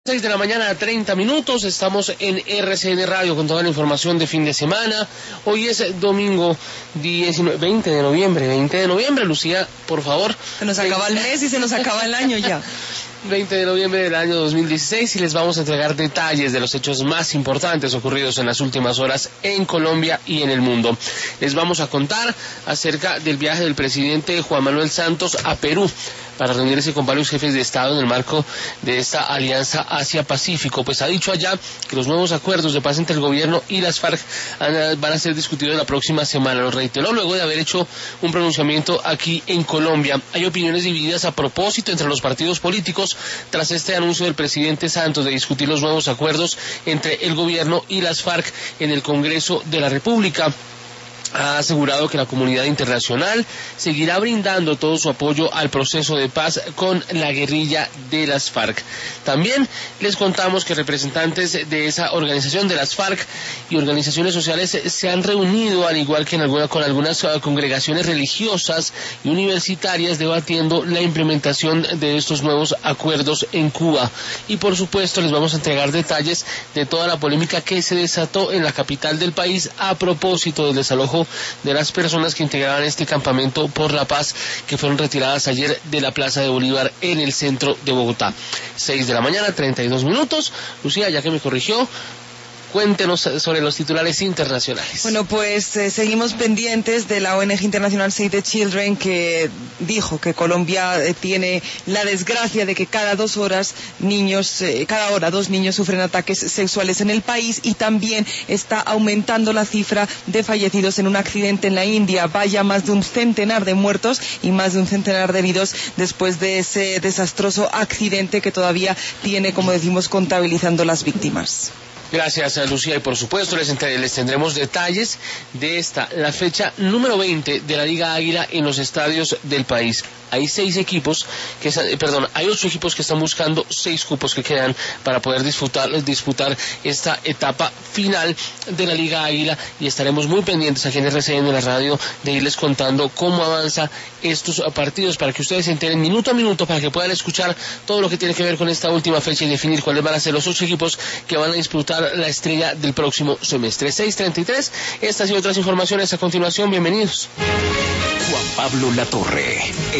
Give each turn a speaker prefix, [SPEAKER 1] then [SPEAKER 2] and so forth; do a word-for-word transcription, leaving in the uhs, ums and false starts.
[SPEAKER 1] seis de la mañana, treinta minutos, estamos en R C N Radio con toda la información de fin de semana. Hoy es domingo diecinueve, veinte de noviembre, veinte de noviembre, Lucía, por favor.
[SPEAKER 2] Se nos acaba el mes y se nos acaba el año ya.
[SPEAKER 1] veinte de noviembre del año dos mil dieciséis y les vamos a entregar detalles de los hechos más importantes ocurridos en las últimas horas en Colombia y en el mundo. Les vamos a contar acerca del viaje del presidente Juan Manuel Santos a Perú para reunirse con varios jefes de Estado en el marco de esta alianza Asia-Pacífico. Pues ha dicho allá que los nuevos acuerdos de paz entre el gobierno y las FARC van a ser discutidos la próxima semana. Lo reiteró luego de haber hecho un pronunciamiento aquí en Colombia. Hay opiniones divididas a propósito entre los partidos políticos tras este anuncio del presidente Santos de discutir los nuevos acuerdos entre el gobierno y las FARC en el Congreso de la República. Ha asegurado que la comunidad internacional seguirá brindando todo su apoyo al proceso de paz con la guerrilla de las FARC. También les contamos que representantes de esa organización de las FARC y organizaciones sociales se han reunido, al igual que en alguna, con algunas congregaciones religiosas y universitarias, debatiendo la implementación de estos nuevos acuerdos en Cuba. Y por supuesto les vamos a entregar detalles de toda la polémica que se desató en la capital del país a propósito del desalojo de las personas que integraban este campamento por la paz, que fueron retiradas ayer de la Plaza de Bolívar en el centro de Bogotá. seis de la mañana, treinta y dos minutos. Lucía, ya que me corrigió, cuéntenos sobre los titulares internacionales.
[SPEAKER 2] Bueno, pues eh, seguimos pendientes de la O N G internacional Save the Children, que dijo que Colombia eh, tiene la desgracia de que cada dos horas niños, eh, cada hora dos niños sufren ataques sexuales en el país, y también está aumentando la cifra de fallecidos en un accidente en la India. Vaya, más de un centenar de muertos y más de un centenar de heridos después de ese desastroso accidente que todavía tiene, como decimos, contabilizando las víctimas.
[SPEAKER 1] Gracias, Lucía, y por supuesto les, les tendremos detalles de esta, la fecha número veinte de la Liga Águila en los estadios del país. Hay seis equipos, que perdón, hay ocho equipos que están buscando seis cupos que quedan para poder disputar, disputar esta etapa final de la Liga Águila, y estaremos muy pendientes aquí en R C N en la radio de irles contando cómo avanza estos partidos para que ustedes se enteren minuto a minuto, para que puedan escuchar todo lo que tiene que ver con esta última fecha y definir cuáles van a ser los ocho equipos que van a disputar la estrella del próximo semestre. seis treinta y tres, estas y otras informaciones a continuación, bienvenidos.
[SPEAKER 3] Juan Pablo Latorre.